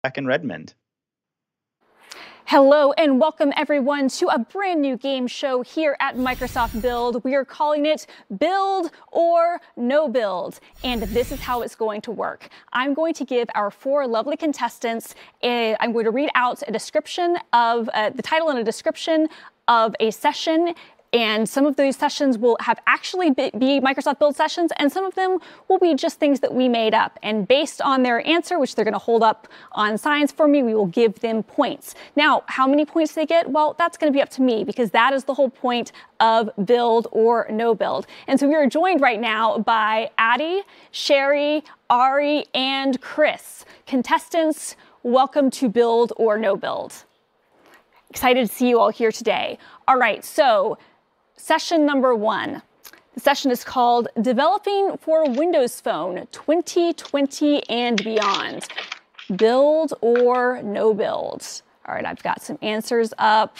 back in Redmond. Hello and welcome everyone to a brand new game show here at Microsoft Build. We are calling it Build or No Build, and this is how it's going to work. I'm going to give our four lovely contestants, I'm going to read out a description of the title and a description of a session. And some of those sessions will have actually be Microsoft Build sessions, and some of them will be just things that we made up. And based on their answer, which they're going to hold up on signs for me, we will give them points. Now, how many points they get? Well, that's going to be up to me, because that is the whole point of Build or No Build. And so we are joined right now by Addie, Sherry, Ari, and Chris. Contestants, welcome to Build or No Build. Excited to see you all here today. All right, so session number one. The session is called Developing for Windows Phone 2020 and Beyond. Build or no build? All right, I've got some answers up.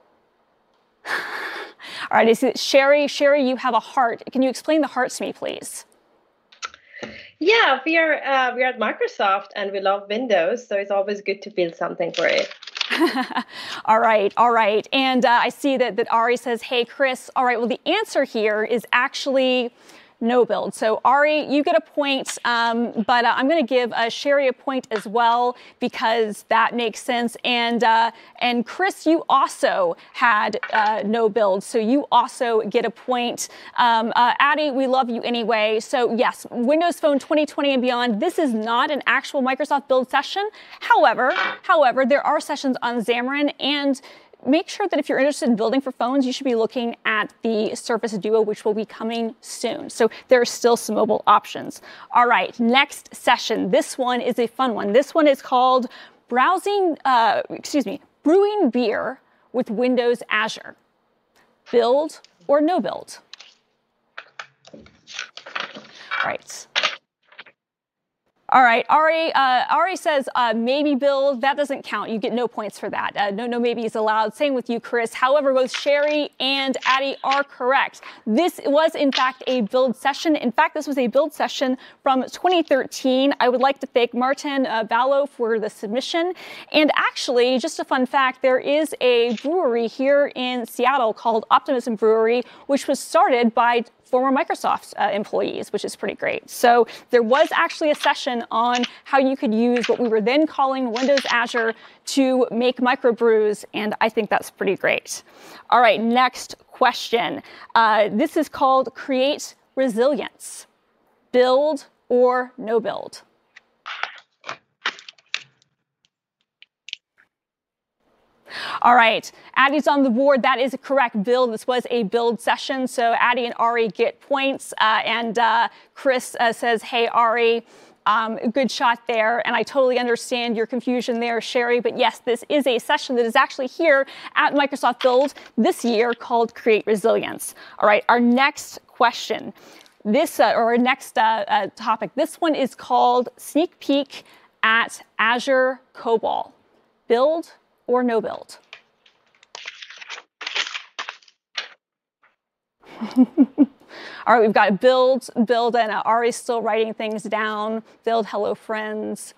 All right, I see that Sherry, you have a heart. Can you explain the heart to me, please? Yeah, we are at Microsoft and we love Windows, so it's always good to build something for it. All right. And I see that Ari says, hey, Chris. All right, well, the answer here is actually no build. So Ari, you get a point, but I'm going to give Sherry a point as well, because that makes sense. And Chris, you also had no build, so you also get a point. Addie, we love you anyway. So yes, Windows Phone 2020 and beyond. This is not an actual Microsoft Build session. However, there are sessions on Xamarin, and make sure that if you're interested in building for phones, you should be looking at the Surface Duo, which will be coming soon. So there are still some mobile options. All right, next session. This one is a fun one. This one is called Brewing Beer with Windows Azure. Build or no build? All right, Ari says maybe build. That doesn't count. You get no points for that. No maybe is allowed. Same with you, Chris. However, both Sherry and Addie are correct. This was, in fact, a build session. In fact, this was a build session from 2013. I would like to thank Martin Vallo for the submission. And actually, just a fun fact, there is a brewery here in Seattle called Optimism Brewery, which was started by former Microsoft employees, which is pretty great. So there was actually a session on how you could use what we were then calling Windows Azure to make microbrews, and I think that's pretty great. All right, next question. This is called Create Resilience. Build or no build? All right, Addie's on the board. That is a correct build. This was a build session, so Addie and Ari get points. And Chris says, hey, Ari, good shot there. And I totally understand your confusion there, Sherry. But yes, this is a session that is actually here at Microsoft Build this year called Create Resilience. All right, our next question. Our next topic. This one is called Sneak Peek at Azure COBOL. Build or no build? All right, we've got build, and Ari's still writing things down. Build, hello, friends.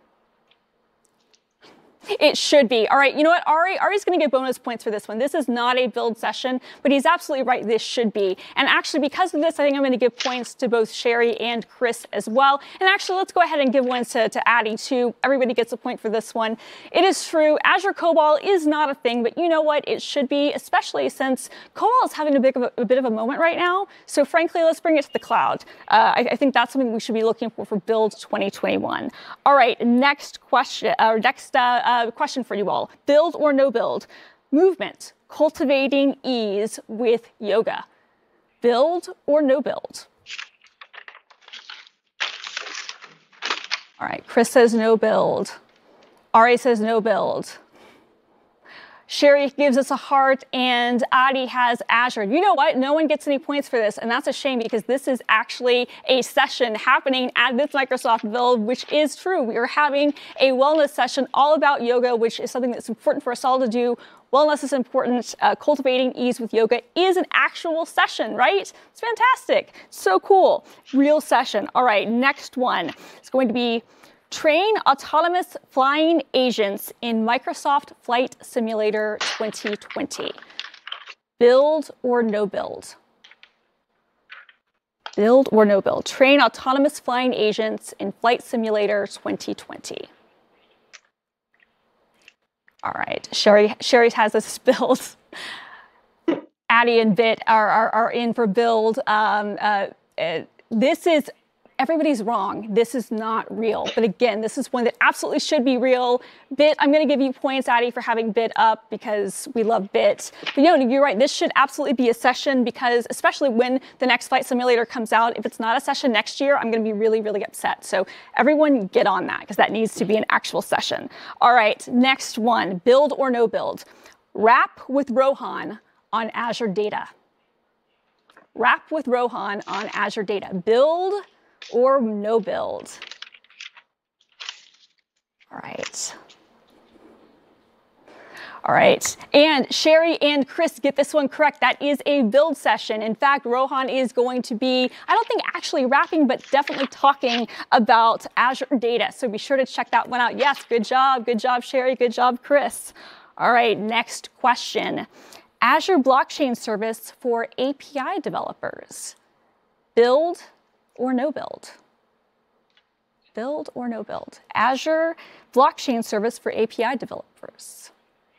It should be. All right, you know what, Ari's going to get bonus points for this one. This is not a build session, but he's absolutely right. This should be. And actually, because of this, I think I'm going to give points to both Sherry and Chris as well. And actually, let's go ahead and give one to Addie, too. Everybody gets a point for this one. It is true. Azure COBOL is not a thing, but you know what? It should be, especially since COBOL is having a bit of a moment right now. So frankly, let's bring it to the cloud. I think that's something we should be looking for Build 2021. All right, next question, question for you all. Build or no build? Movement, cultivating ease with yoga. Build or no build? All right, Chris says no build. Ari says no build. Sherry gives us a heart, and Addie has Azure. You know what? No one gets any points for this, and that's a shame because this is actually a session happening at this Microsoft Build, which is true. We are having a wellness session all about yoga, which is something that's important for us all to do. Wellness is important. Cultivating ease with yoga is an actual session, right? It's fantastic. So cool. Real session. All right, next one. It's going to be Train autonomous flying agents in Microsoft Flight Simulator 2020. Build or no build? Build or no build? Train autonomous flying agents in Flight Simulator 2020. All right, Sherry has this build. Addie and Bit are in for build. This is, everybody's wrong. This is not real. But again, this is one that absolutely should be real. Bit, I'm going to give you points, Addie, for having Bit up because we love Bit. But you're right. This should absolutely be a session because especially when the next Flight Simulator comes out, if it's not a session next year, I'm going to be really, really upset. So everyone get on that because that needs to be an actual session. All right, next one, build or no build. Wrap with Rohan on Azure Data. Wrap with Rohan on Azure Data. Build or no build? All right. All right. And Sherry and Chris get this one correct. That is a build session. In fact, Rohan is going to be, I don't think actually wrapping, but definitely talking about Azure Data. So be sure to check that one out. Yes, good job. Good job, Sherry. Good job, Chris. All right, next question. Azure Blockchain Service for API developers. Build or no build? Build or no build? Azure Blockchain Service for API developers.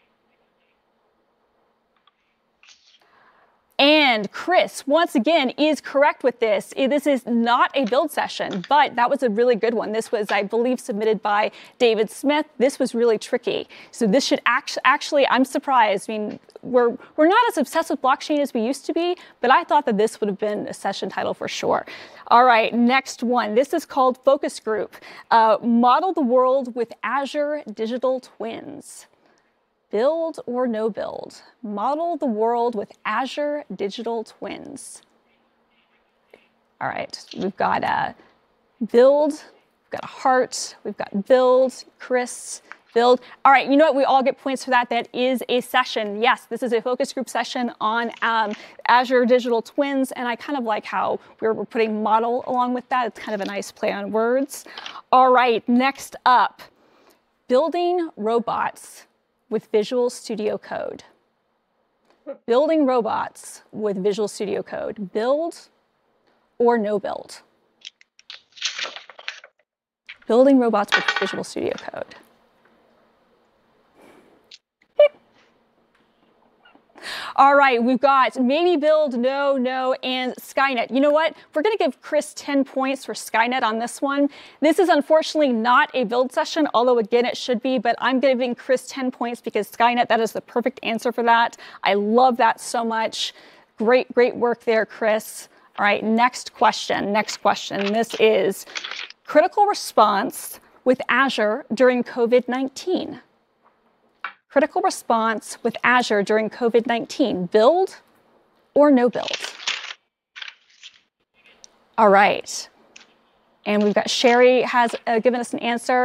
And Chris, once again, is correct with this. This is not a build session, but that was a really good one. This was, I believe, submitted by David Smith. This was really tricky. So this should actually, I'm surprised. I mean, we're not as obsessed with blockchain as we used to be, but I thought that this would have been a session title for sure. All right, next one. This is called Focus Group. Model the world with Azure Digital Twins. Build or no build? Model the world with Azure Digital Twins. All right, we've got a build, we've got a heart, we've got build, Chris, build. All right, you know what? We all get points for that. That is a session. Yes, this is a focus group session on Azure Digital Twins, and I kind of like how we're putting model along with that. It's kind of a nice play on words. All right, next up, building robots with Visual Studio Code. Building robots with Visual Studio Code. Build or no build? Building robots with Visual Studio Code. All right, we've got maybe build, no, and Skynet. You know what? We're going to give Chris 10 points for Skynet on this one. This is unfortunately not a build session, although again, it should be, but I'm giving Chris 10 points because Skynet, that is the perfect answer for that. I love that so much. Great, great work there, Chris. All right, next question. This is critical response with Azure during COVID-19. Critical response with Azure during COVID-19, build or no build? All right, and we've got Sherry has given us an answer.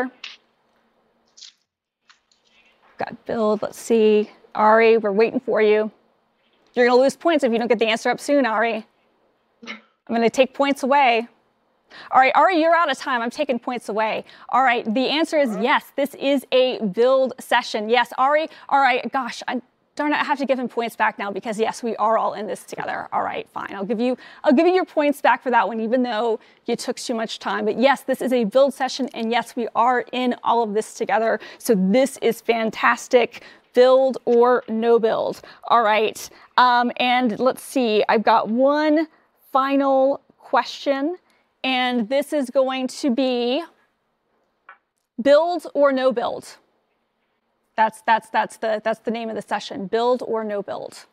We've got build, let's see. Ari, we're waiting for you. You're gonna lose points if you don't get the answer up soon, Ari. I'm gonna take points away. All right, Ari, you're out of time. I'm taking points away. All right, the answer is yes. This is a build session. Yes, Ari. All right, gosh, darn it, I have to give him points back now because yes, we are all in this together. All right, fine. I'll give you your points back for that one, even though you took too much time. But yes, this is a build session, and yes, we are in all of this together. So this is fantastic. Build or no build. All right, and let's see. I've got one final question. And this is going to be build or no build. That's the name of the session. Build or no build.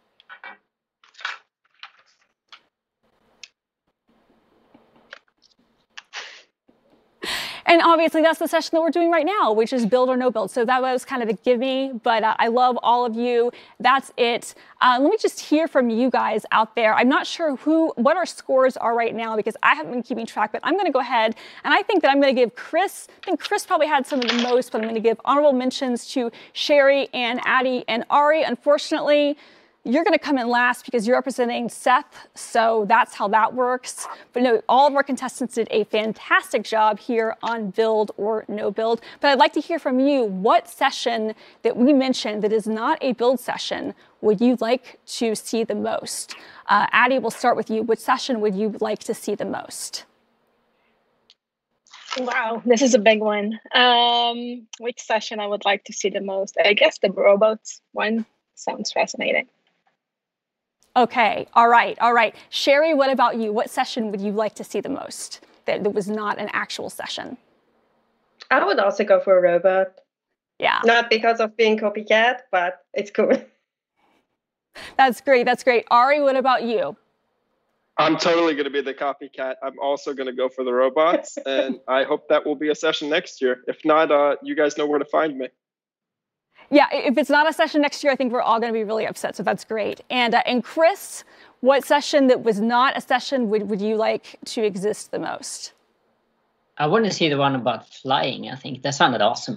And obviously that's the session that we're doing right now, which is build or no build. So that was kind of a gimme, but I love all of you. That's it. Let me just hear from you guys out there. I'm not sure what our scores are right now because I haven't been keeping track, but I'm going to go ahead and I think that I'm going to give Chris, I think Chris probably had some of the most, but I'm going to give honorable mentions to Sherry and Addie and Ari. Unfortunately, you're going to come in last because you're representing Seth, so that's how that works. But no, all of our contestants did a fantastic job here on Build or No Build. But I'd like to hear from you, what session that we mentioned that is not a build session would you like to see the most? Addie, we'll start with you. Which session would you like to see the most? Wow, this is a big one. Which session I would like to see the most? I guess the robots one sounds fascinating. Okay, all right. Sherry, what about you? What session would you like to see the most that was not an actual session? I would also go for a robot. Yeah. Not because of being copycat, but it's cool. That's great. Ari, what about you? I'm totally going to be the copycat. I'm also going to go for the robots, and I hope that will be a session next year. If not, you guys know where to find me. Yeah, if it's not a session next year, I think we're all going to be really upset, so that's great. And Chris, what session that was not a session would you like to exist the most? I want to see the one about flying. I think that sounded awesome.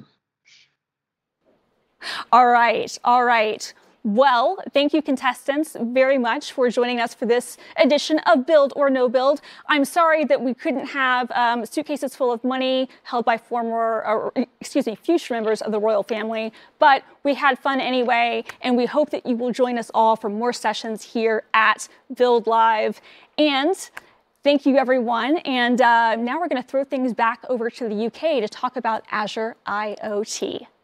All right. Well, thank you, contestants, very much for joining us for this edition of Build or No Build. I'm sorry that we couldn't have suitcases full of money held by future members of the royal family, but we had fun anyway, and we hope that you will join us all for more sessions here at Build Live. And thank you, everyone. And now we're going to throw things back over to the UK to talk about Azure IoT.